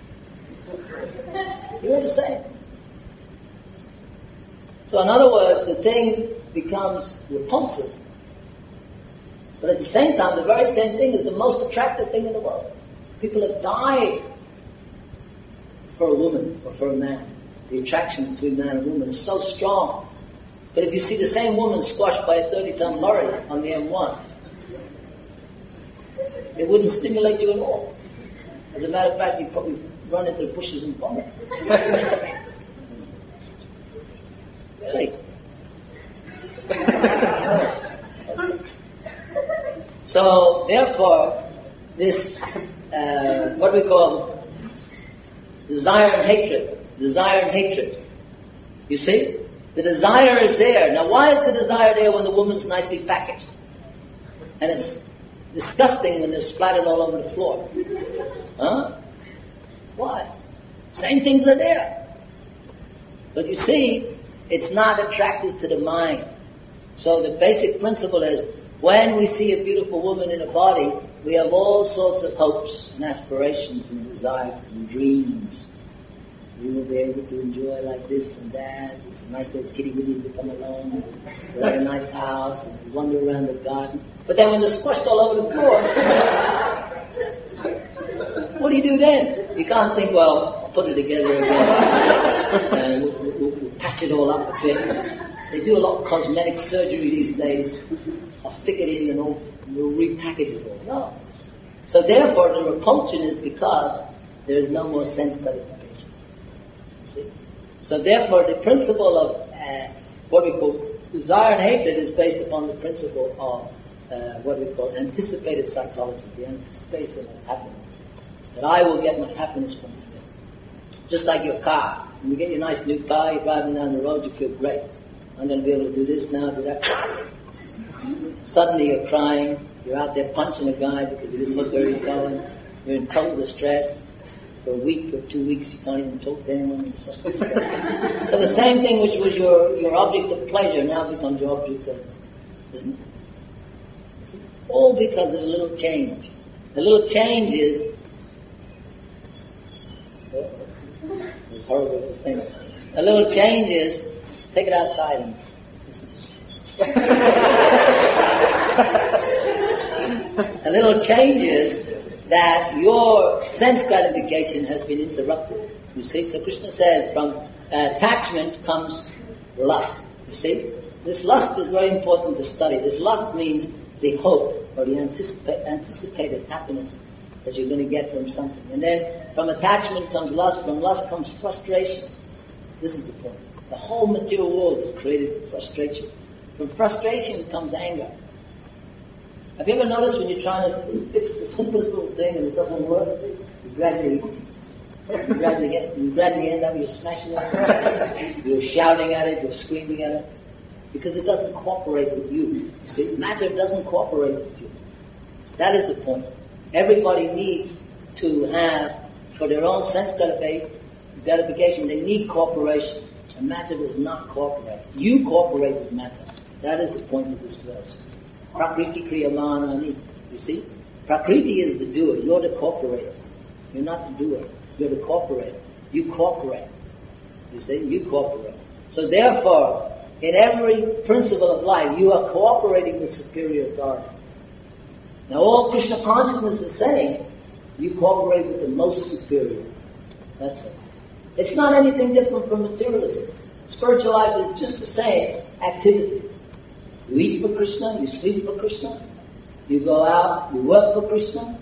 You are the same. So in other words, the thing becomes repulsive. But at the same time, the very same thing is the most attractive thing in the world. People have died for a woman or for a man. The attraction between man and woman is so strong. But if you see the same woman squashed by a thirty-ton lorry on the M one, it wouldn't stimulate you at all. As a matter of fact, you'd probably run into the bushes and vomit. Really? So, therefore, this, uh, what we call desire and hatred, desire and hatred. You see? The desire is there. Now, why is the desire there when the woman's nicely packaged? And it's disgusting when they're splattered all over the floor. Huh? Why? Same things are there. But you see, it's not attractive to the mind. So the basic principle is, when we see a beautiful woman in a body, we have all sorts of hopes and aspirations and desires and dreams. We will be able to enjoy like this and that. There's nice little kitty witties that come along. We're at a nice house and we wander around the garden. But then when they're squashed all over the floor, what do you do then? You can't think, well, I'll put it together again and we'll, we'll, we'll patch it all up a bit. They do a lot of cosmetic surgery these days. I'll stick it in and we'll, we'll repackage it all. No. So therefore the repulsion is because there is no more sense gratification. See? So therefore the principle of uh, what we call desire and hatred is based upon the principle of uh, what we call anticipated psychology, the anticipation of happiness. That I will get my happiness from this thing. Just like your car. When you get your nice new car, you're driving down the road, you feel great. I'm going to be able to do this now, do that. Suddenly you're crying, you're out there punching a guy because he didn't look where he's going. You're in total distress. For a week or two weeks you can't even talk to anyone. It's such distress. So the same thing which was your, your object of pleasure now becomes your object of, isn't it? It's all because of a little change. The little change is, those horrible little things. A little change is, take it outside and listen. A little change is that your sense gratification has been interrupted. You see, so Krishna says from uh, attachment comes lust. You see, this lust is very important to study. This lust means the hope or the anticipa- anticipated happiness that you're going to get from something. And then from attachment comes lust. From lust comes frustration. This is the point. The whole material world is created to frustrate you. From frustration comes anger. Have you ever noticed when you're trying to fix the simplest little thing and it doesn't work, you gradually You gradually, get, you gradually end up, you're smashing it, you're shouting at it, you're screaming at it, because it doesn't cooperate with you. You see, matter doesn't cooperate with you. That is the point. Everybody needs to have, for their own sense gratification, they need cooperation. And matter does not cooperate. You cooperate with matter. That is the point of this verse. Prakriti kriyamanani. You see? Prakriti is the doer. You're the cooperator. You're not the doer. You're the cooperator. You cooperate. You see? You cooperate. So therefore, in every principle of life, you are cooperating with superior authority. Now all Krishna consciousness is saying, you cooperate with the most superior. That's it. It's not anything different from materialism. Spiritual life is just the same activity. You eat for Krishna, you sleep for Krishna, you go out, you work for Krishna.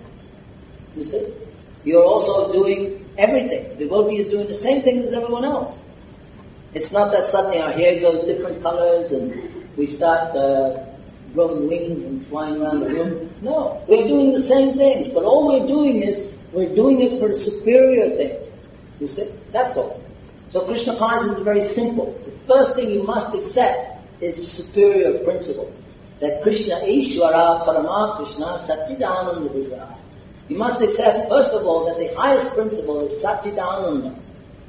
You see? You're also doing everything. The devotee is doing the same thing as everyone else. It's not that suddenly our hair goes different colors and we start uh, growing wings and flying around the room. No, we're doing the same things, but all we're doing is we're doing it for the superior thing. You see? That's all. So Krishna consciousness is very simple. The first thing you must accept is the superior principle. That Krishna Ishvara Parama Krishna Satchidananda Vigraha. You must accept, first of all, that the highest principle is Satchidananda.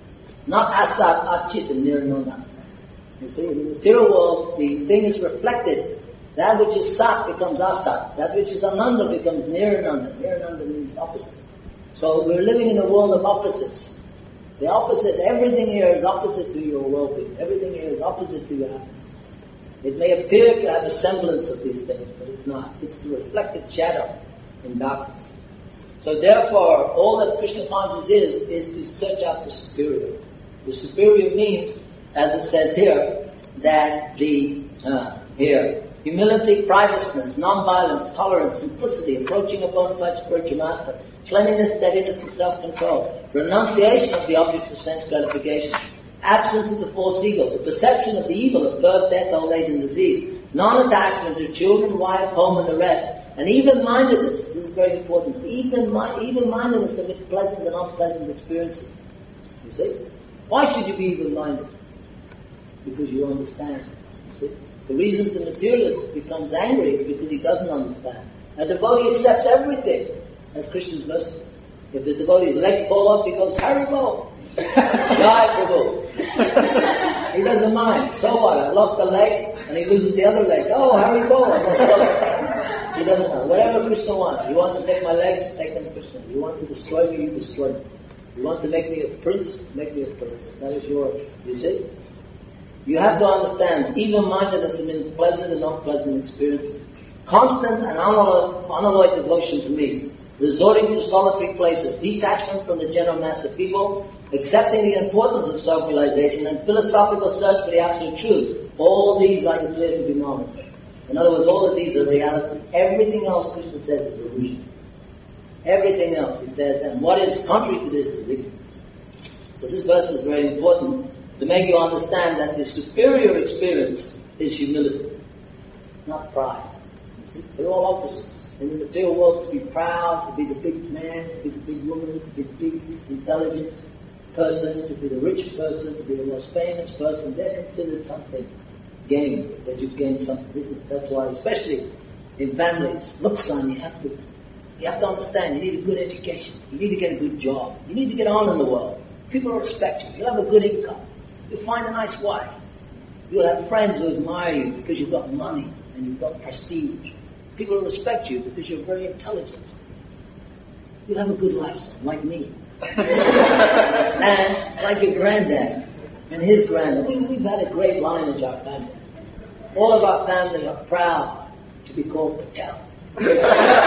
Not Asat, Achit, and Nirnana. You see, in the material world, the thing is reflected. That which is Sat becomes Asat. That which is Ananda becomes Nirnanda. Nirnanda means opposite. So we're living in a world of opposites. The opposite, everything here is opposite to your well-being. Everything here is opposite to your happiness. It may appear to have a semblance of these things, but it's not. It's the reflected shadow in darkness. So therefore, all that Krishna consciousness is, is to search out the superior. The superior means, as it says here, that the, uh, here, humility, privateness, non-violence, tolerance, simplicity, approaching a bona fide spiritual master, cleanliness, steadiness, and self-control, renunciation of the objects of sense gratification, absence of the false ego, the perception of the evil of birth, death, old age, and disease, non-attachment to children, wife, home, and the rest, and even-mindedness. This is very important. Even even-mindedness amid pleasant and unpleasant experiences. You see? Why should you be even-minded? Because you understand. You see? The reasons the materialist becomes angry is because he doesn't understand. A devotee accepts everything. As Krishna's verse. If the devotee's legs fall off, he goes, Haribol! Jai Prabhu! He doesn't mind. So what? I lost a leg, and he loses the other leg. Oh, Haribol! I lost both. He doesn't know. Whatever Krishna wants. You want to take my legs? Take them to Krishna. You want to destroy me? You destroy me. You want to make me a prince? Make me a prince. That is yours. You see? You have to understand, even-mindedness means pleasant and unpleasant experiences. Constant and unalloyed devotion to me. Resorting to solitary places, detachment from the general mass of people, accepting the importance of self-realization, and philosophical search for the absolute truth. All these I declare to be knowledge. In other words, all of these are reality. Everything else, Krishna says, is illusion. Everything else, he says, and what is contrary to this is ignorance. So this verse is very important to make you understand that the superior experience is humility, not pride. You see, they're all opposites. In the material world, to be proud, to be the big man, to be the big woman, to be the big intelligent person, to be the rich person, to be the most famous person, they're considered something gained, that you've gained something, isn't it? That's why, especially in families, look son, you have to, you have to understand, you need a good education, you need to get a good job, you need to get on in the world. People will respect you, you'll have a good income, you'll find a nice wife, you'll have friends who admire you because you've got money and you've got prestige. People will respect you because you're very intelligent. You'll have a good life, son, like me. And like your granddad and his granddad. We, we've had a great lineage, our family. All of our family are proud to be called Patel. We're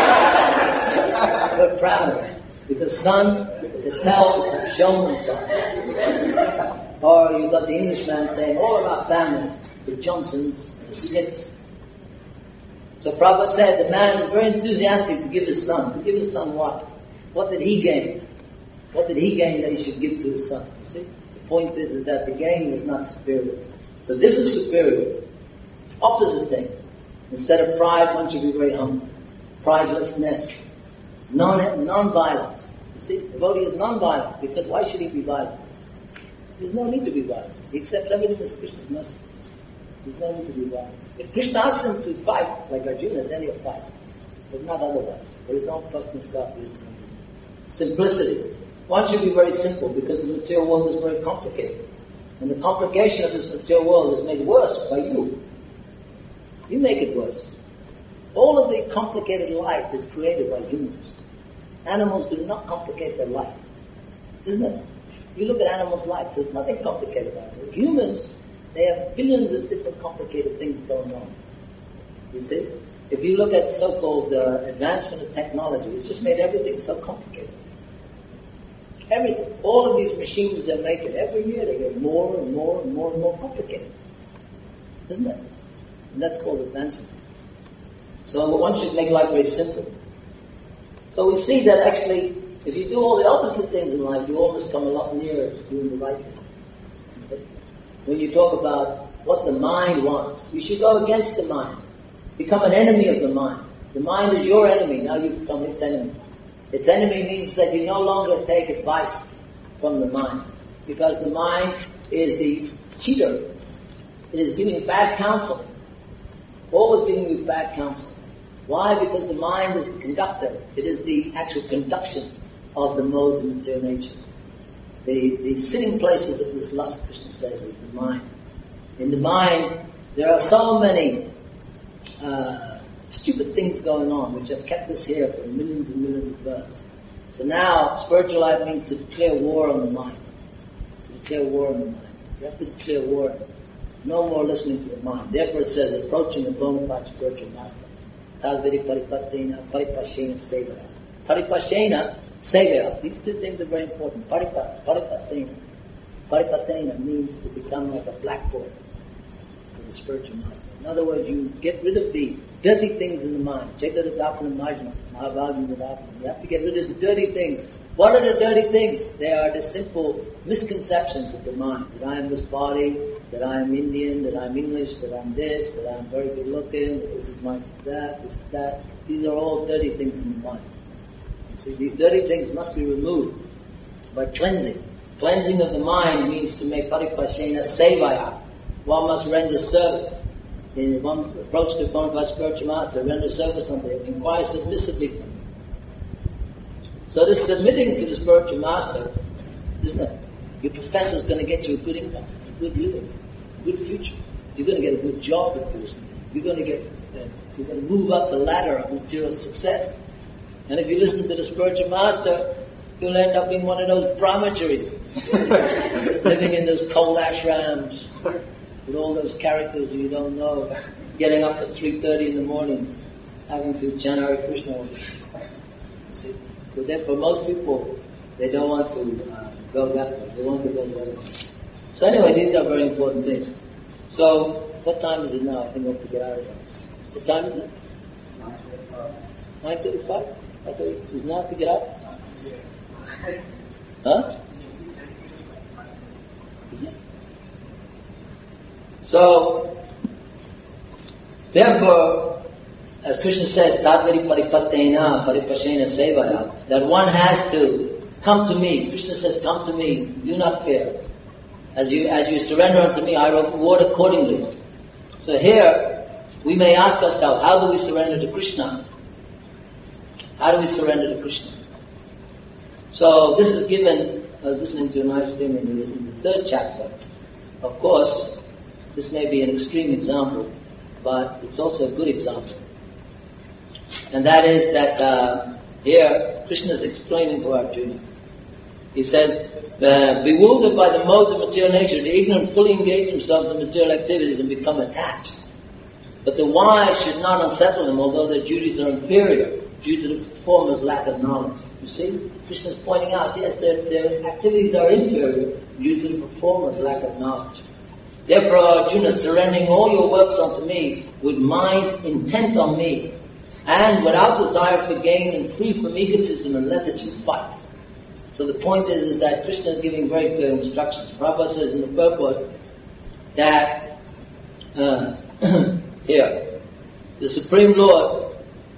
proud of it. Because son, the Patels have shown them something. Or you've got the Englishman saying, all of our family, the Johnsons, the Smiths. So Prabhupada said the man is very enthusiastic to give his son. To give his son what? What did he gain? What did he gain that he should give to his son? You see? The point is, is that the gain is not superior. So this is superior. Opposite thing. Instead of pride, one should be very humble. Pridelessness. Non, non-violence. You see, devotee is non-violent, because why should he be violent? There's no need to be violent. He accepts everything as Krishna's mercy. There's no need to be violent. If Krishna asks him to fight, like Arjuna, then he'll fight. But not otherwise. For his own personal self, he isn't. Simplicity. One should be very simple, because the material world is very complicated. And the complication of this material world is made worse by you. You make it worse. All of the complicated life is created by humans. Animals do not complicate their life. Isn't it? You look at animals' life, there's nothing complicated about it. Humans, they have billions of different complicated things going on. You see? If you look at so-called uh, advancement of technology, it's just made everything so complicated. Everything. All of these machines they're making, every year they get more and more and more and more complicated. Isn't it? And that's called advancement. So one should make life very simple. So we see that actually, if you do all the opposite things in life, you always come a lot nearer to doing the right thing. When you talk about what the mind wants, you should go against the mind. Become an enemy of the mind. The mind is your enemy, now you become its enemy. Its enemy means that you no longer take advice from the mind, because the mind is the cheater. It is giving bad counsel. Always giving you bad counsel. Why? Because the mind is the conductor. It is the actual conduction of the modes of material nature. The, the sitting places of this lust, Krishna says, is the mind. In the mind, there are so many uh, stupid things going on which have kept us here for millions and millions of births. So now, spiritual life means to declare war on the mind. To declare war on the mind. You have to declare war. No more listening to the mind. Therefore it says, approaching a bona fide spiritual master. Talviri paripatena, paripashena, sevaya. Paripashena, sevaya. These two things are very important. Paripat, paripatena. Paripatena means to become like a blackboard for the spiritual master. In other words, you get rid of the dirty things in the mind. Chaitanya Dapana Majna, Mahavagya Dapana. You have to get rid of the dirty things. What are the dirty things? They are the simple misconceptions of the mind. That I am this body, that I am Indian, that I'm English, that I'm this, that I'm very good looking, that this is my that, this is that. These are all dirty things in the mind. You see, these dirty things must be removed by cleansing. Cleansing of the mind means to make paripashena sevaya. One must render service. In one approach to bona fide spiritual master, render service unto him, inquire submissively from him. So this submitting to the spiritual master, isn't it? Your professor's going to get you a good income, a good living, a good future. You're going to get a good job if you listen. You're going to get, uh, you're going to move up the ladder of material success. And if you listen to the spiritual master, you'll end up being one of those brahmacharis, living in those cold ashrams, with all those characters you don't know, getting up at three thirty in the morning, having to chant Hare Krishna. See? So therefore most people, they don't want to uh, go that way. They want to go the other way. So anyway, these are very important things. So, what time is it now? I think we have to get out of here. What time is it? nine thirty-five? I thought it was now to get out? Huh? Is it? So, therefore, as Krishna says, Tadvari paripatena paripashena sevaya, that one has to come to me. Krishna says, come to me, do not fear. As you as you surrender unto me, I reward accordingly. So here, we may ask ourselves, how do we surrender to Krishna? How do we surrender to Krishna? So this is given, I was listening to a nice thing in the, in the third chapter. Of course, this may be an extreme example, but it's also a good example. And that is that uh, here, Krishna is explaining to Arjuna. He says, uh, bewildered by the modes of material nature, the ignorant fully engage themselves in material activities and become attached. But the wise should not unsettle them, although their duties are inferior, due to the performer's lack of knowledge. You see, Krishna is pointing out, yes, their, their activities are inferior due to the performer's lack of knowledge. Therefore, Arjuna, surrendering all your works unto me, with mind intent on me, and without desire for gain and free from egotism and lethargy, fight. So the point is, is that Krishna is giving very clear instructions. Prabhupada says in the purport that uh, here, the Supreme Lord,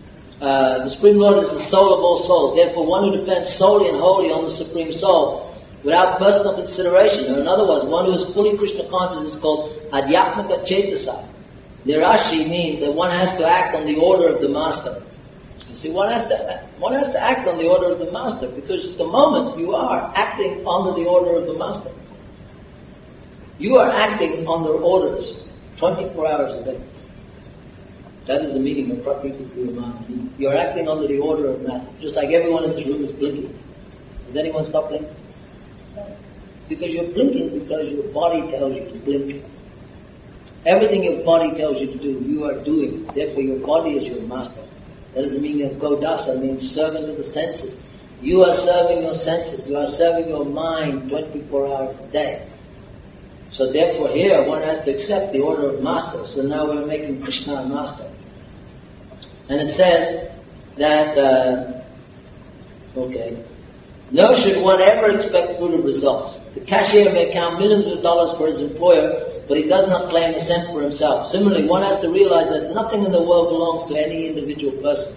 uh, the Supreme Lord is the soul of all souls. Therefore, one who depends solely and wholly on the Supreme Soul, without personal consideration, or in other words, one who is fully Krishna conscious, is called Adhyatmika Cetasa. Nirashi means that one has to act on the order of the Master. You see, one has to one has to act on the order of the Master, because at the moment you are acting under the order of the Master. You are acting under orders twenty-four hours a day. That is the meaning of Prakriti Purumana. You are acting under the order of matter. Just like everyone in this room is blinking. Does anyone stop blinking? Because you're blinking because your body tells you to blink. Everything your body tells you to do, you are doing. Therefore your body is your master. That is the meaning of Godasa, means servant of the senses. You are serving your senses. You are serving your mind twenty-four hours a day. So therefore here one has to accept the order of master. So now we're making Krishna a master. And it says that, uh, okay, nor should one ever expect fruitive results. The cashier may count millions of dollars for his employer, but he does not claim a cent for himself. Similarly, one has to realize that nothing in the world belongs to any individual person.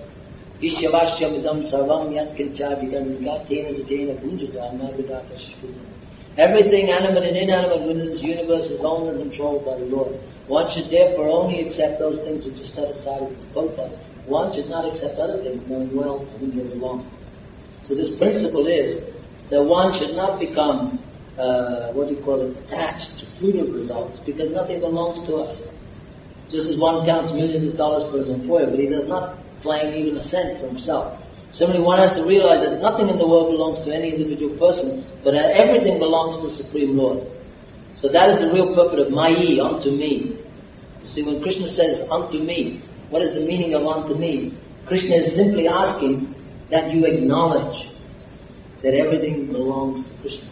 Everything animate and inanimate within this universe is owned and controlled by the Lord. One should therefore only accept those things which are set aside as his kota. One should not accept other things, knowing well to whom they belong. So this principle is that one should not become, uh, what do you call it, attached to fruitive results, because nothing belongs to us. Just as one counts millions of dollars for his employer, but he does not claim even a cent for himself. Similarly, one has to realize that nothing in the world belongs to any individual person, but that everything belongs to the Supreme Lord. So that is the real purpose of Mayi, unto me. You see, when Krishna says, unto me, what is the meaning of unto me? Krishna is simply asking that you acknowledge that everything belongs to Krishna.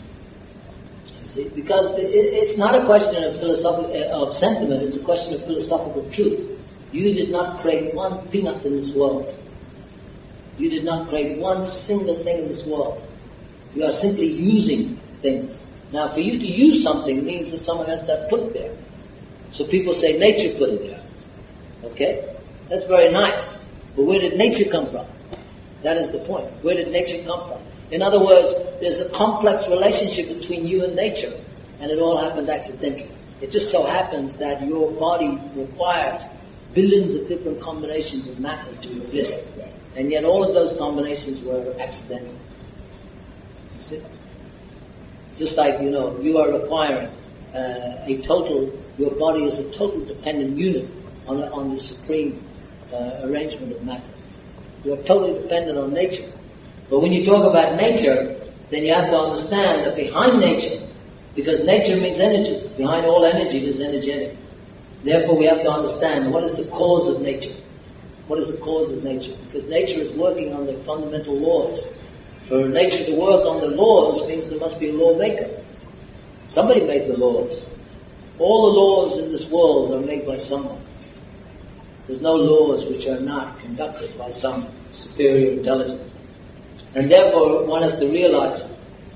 You see, because it's not a question of philosophical, of sentiment, it's a question of philosophical truth. You did not create one peanut in this world. You did not create one single thing in this world. You are simply using things. Now, for you to use something means that someone has to put it there. So people say nature put it there. Okay? That's very nice. But where did nature come from? That is the point. Where did nature come from? In other words, there's a complex relationship between you and nature, and it all happened accidentally. It just so happens that your body requires billions of different combinations of matter to exist. And yet all of those combinations were accidental. You see? Just like, you know, you are requiring uh, a total, your body is a total dependent unit on, on the supreme uh, arrangement of matter. You are totally dependent on nature. But when you talk about nature, then you have to understand that behind nature, because nature means energy, behind all energy is energetic. Therefore we have to understand what is the cause of nature. What is the cause of nature? Because nature is working on the fundamental laws. For nature to work on the laws means there must be a lawmaker. Somebody made the laws. All the laws in this world are made by someone. There's no laws which are not conducted by some superior intelligence. And therefore one has to realize.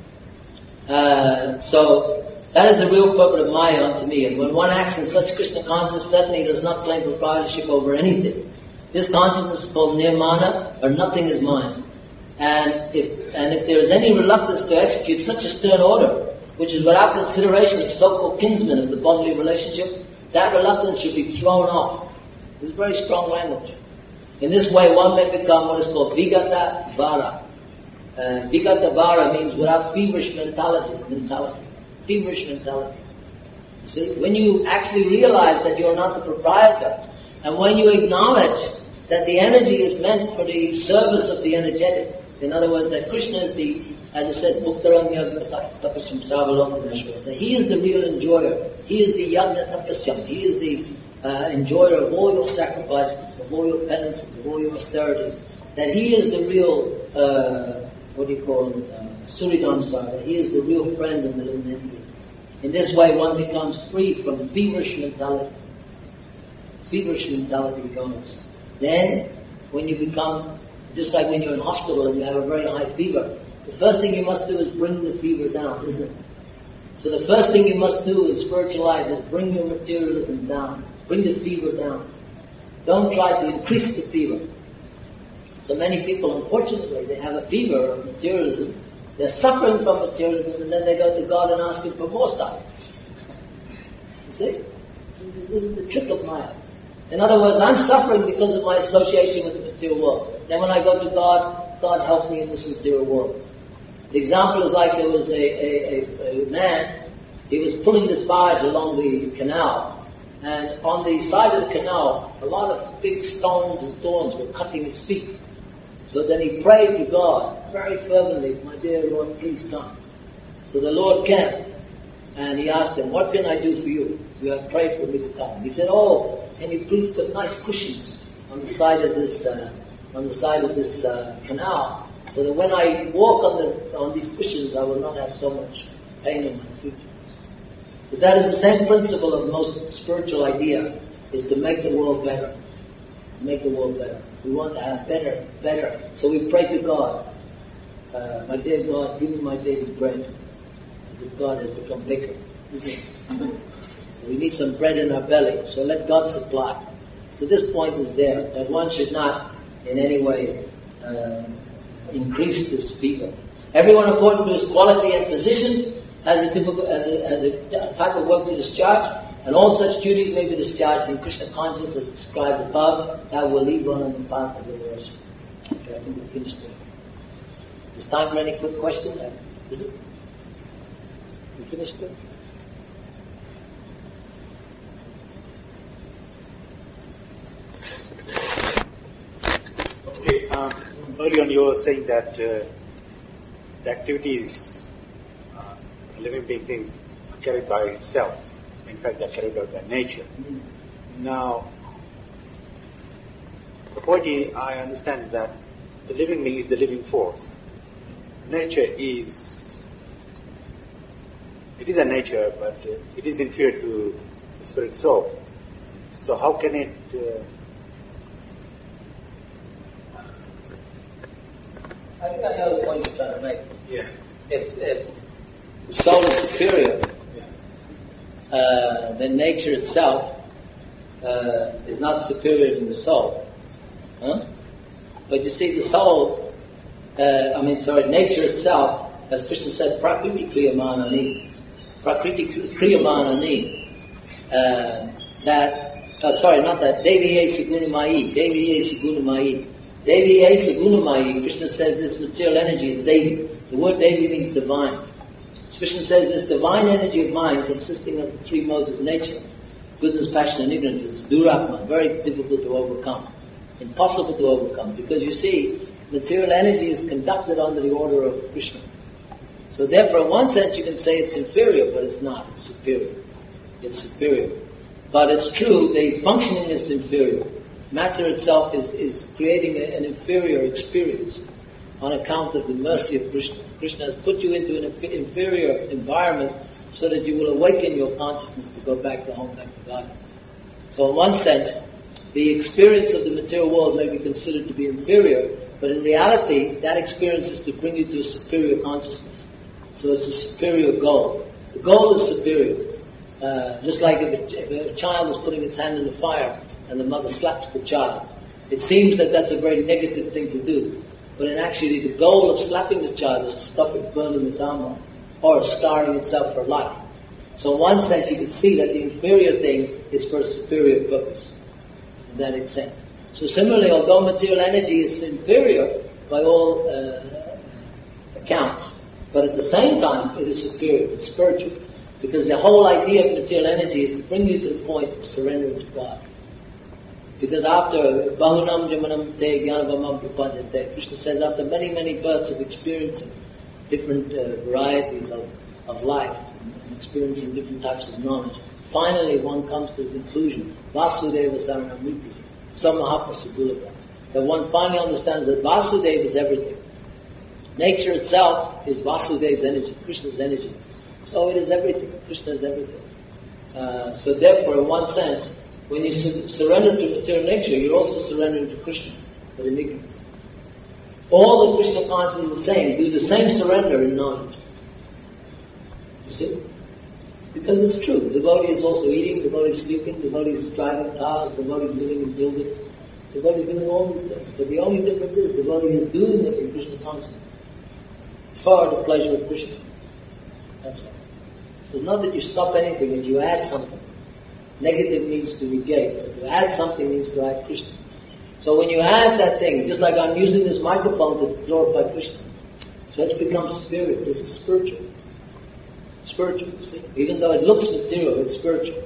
Uh, so that is the real purpose of Maya unto me. And when one acts in such Krishna consciousness, certainly does not claim proprietorship over anything. This consciousness is called nirmana, or nothing is mine. And if and if there is any reluctance to execute such a stern order, which is without consideration of so-called kinsmen of the bodily relationship, that reluctance should be thrown off. This is very strong language. In this way, one may become what is called vigata vara. Uh, vigata vara means without feverish mentality. Mentality, feverish mentality. You see, when you actually realize that you are not the proprietor, and when you acknowledge that the energy is meant for the service of the energetic, in other words, that Krishna is the, as I said, Bhuktaram Yagna Tapasya Savalokana, that He is the real enjoyer. He is the Yagna Tapasyam. He is the uh, enjoyer of all your sacrifices, of all your penances, of all your austerities. That He is the real, uh, what do you call it, uh, Suridamsara. That He is the real friend of the living entity. In this way, one becomes free from feverish mentality. Feverish mentality goes. Then, when you become, just like when you're in hospital and you have a very high fever, the first thing you must do is bring the fever down, isn't it? So the first thing you must do in spiritual life is bring your materialism down. Bring the fever down. Don't try to increase the fever. So many people, unfortunately, they have a fever of materialism. They're suffering from materialism, and then they go to God and ask Him for more stuff. You see? This is the trick of Maya. In other words, I'm suffering because of my association with the material world. Then when I go to God, God help me in this material world. The example is like there was a, a, a, a man, he was pulling this barge along the canal, and on the side of the canal, a lot of big stones and thorns were cutting his feet. So then he prayed to God very fervently, my dear Lord, please come. So the Lord came, and he asked him, what can I do for you? You have prayed for me to come. He said, oh, can you please put nice cushions on the side of this, uh, on the side of this uh, canal, so that when I walk on the on these cushions, I will not have so much pain in my feet. So that is the same principle of most spiritual idea, is to make the world better. To make the world better. We want to have better, better. So we pray to God, uh, my dear God, give me my daily bread. As if God has become bigger. So we need some bread in our belly, so let God supply. So this point is there, that one should not in any way uh, increase this fever. Everyone according to his quality and position has a typical, as a, as a type of work to discharge, and all such duties may be discharged in Krishna consciousness as described above, that will lead one on the path of liberation. Okay, I think we finished there. Is time for any quick question? Is it? We finished it? Okay, um, earlier on you were saying that uh, the activities uh, living being things are carried by itself. In fact, they're carried out by nature. Mm-hmm. Now, the point I understand is that the living being is the living force. Nature is, it is a nature, but uh, it is inferior to the spirit soul. So how can it uh, I think I know the point you're trying to make. Yeah. If, if the soul is superior, yeah. uh, then nature itself uh, is not superior to the soul. Huh? But you see, the soul, uh, I mean, sorry, nature itself, as Krishna said, prakriti kriyamanani. Prakriti kriyamanani. Uh, that, uh, sorry, not that, devi esi gunamayi, devi esi gunamayi. Devi esa gunamayi, Krishna says this material energy is Devi. The word Devi means divine. Krishna says this divine energy of mind, consisting of the three modes of nature, goodness, passion, and ignorance, is duratma, very difficult to overcome. Impossible to overcome. Because you see, material energy is conducted under the order of Krishna. So therefore, in one sense you can say it's inferior, but it's not. It's superior. It's superior. But it's true, the functioning is inferior. Matter itself is, is creating a, an inferior experience on account of the mercy of Krishna. Krishna has put you into an inf- inferior environment so that you will awaken your consciousness to go back to home, back to God. So in one sense, the experience of the material world may be considered to be inferior, but in reality, that experience is to bring you to a superior consciousness. So it's a superior goal. The goal is superior. Uh, just like if a, if a child is putting its hand in the fire, and the mother slaps the child. It seems that that's a very negative thing to do. But in actually the goal of slapping the child is to stop it burning its arm off, or scarring itself for life. So in one sense you can see that the inferior thing is for a superior purpose. In that makes sense. So similarly, although material energy is inferior by all uh, accounts, but at the same time it is superior, it's spiritual. Because the whole idea of material energy is to bring you to the point of surrendering to God. Because after Bahunam Jamanam Te Jnanavamam Prapadyate, Krishna says after many, many births of experiencing different uh, varieties of, of life, and experiencing different types of knowledge, finally one comes to the conclusion, Vasudeva Saranamriti, Samahapa Sudulabha, that one finally understands that Vasudeva is everything. Nature itself is Vasudeva's energy, Krishna's energy. So it is everything, Krishna is everything. Uh, so therefore, in one sense, when you su- surrender to material nature, you're also surrendering to Krishna, but in ignorance. All that Krishna consciousness is saying, do the same surrender in knowledge. You see? Because it's true. The devotee is also eating, the devotee is sleeping, the devotee is driving cars, the devotee is living in buildings. Devotee is doing all these things. But the only difference is devotee is doing it in Krishna consciousness. For the pleasure of Krishna. That's all. So it's not that you stop anything, it's you add something. Negative means to negate, but to add something means to add Krishna. So when you add that thing, just like I'm using this microphone to glorify Krishna, so it becomes spirit. This is spiritual. Spiritual, you see. Even though it looks material, it's spiritual.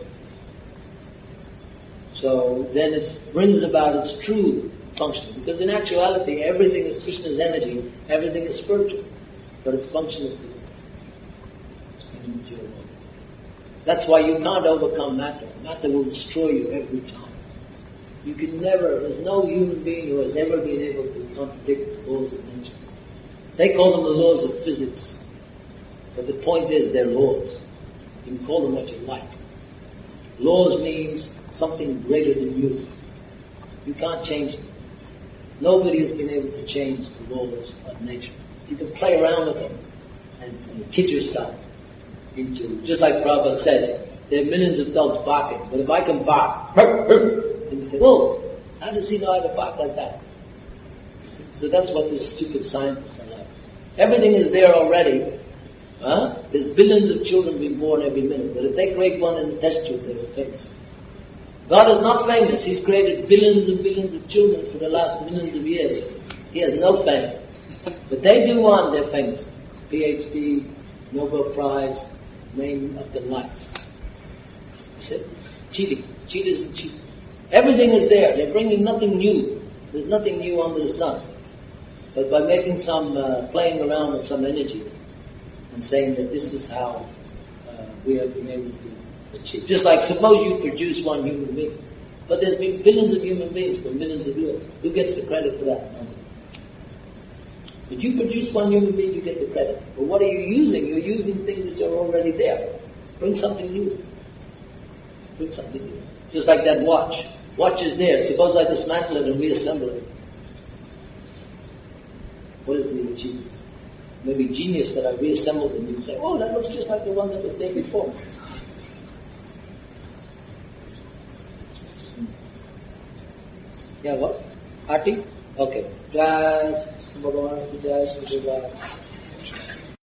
So then it brings about its true function. Because in actuality, everything is Krishna's energy, everything is spiritual. But its function is different in the material world. That's why you can't overcome matter. Matter will destroy you every time. You can never, there's no human being who has ever been able to contradict the laws of nature. They call them the laws of physics. But the point is, they're laws. You can call them what you like. Laws means something greater than you. You can't change them. Nobody has been able to change the laws of nature. You can play around with them and, and kid yourself into, just like Prabhupada says, there are millions of dogs barking, but if I can bark, and you say, oh, how does he know how to bark like that? So that's what these stupid scientists are like. Everything is there already. Huh? There's billions of children being born every minute, but if they create one in the test tube, they were famous. God is not famous. He's created billions and billions of children for the last millions of years. He has no fame. But they do one, they're famous. P H D, Nobel Prize, name of the lights. See? Cheating. Cheaters and cheat. Everything is there. They're bringing nothing new. There's nothing new under the sun. But by making some, uh, playing around with some energy and saying that this is how uh, we have been able to achieve. Just like suppose you produce one human being. But there's been billions of human beings for millions of years. Who gets the credit for that? Nobody. If you produce one human being, you get the credit. But what are you using? You're using things which are already there. Bring something new. Bring something new. Just like that watch. Watch is there. Suppose I dismantle it and reassemble it. What is the achievement? Maybe genius that I reassembled it and you say, oh, that looks just like the one that was there before. Yeah, what? Arti? Okay. Jai Bhagavan, Jai Shri Bhagavan.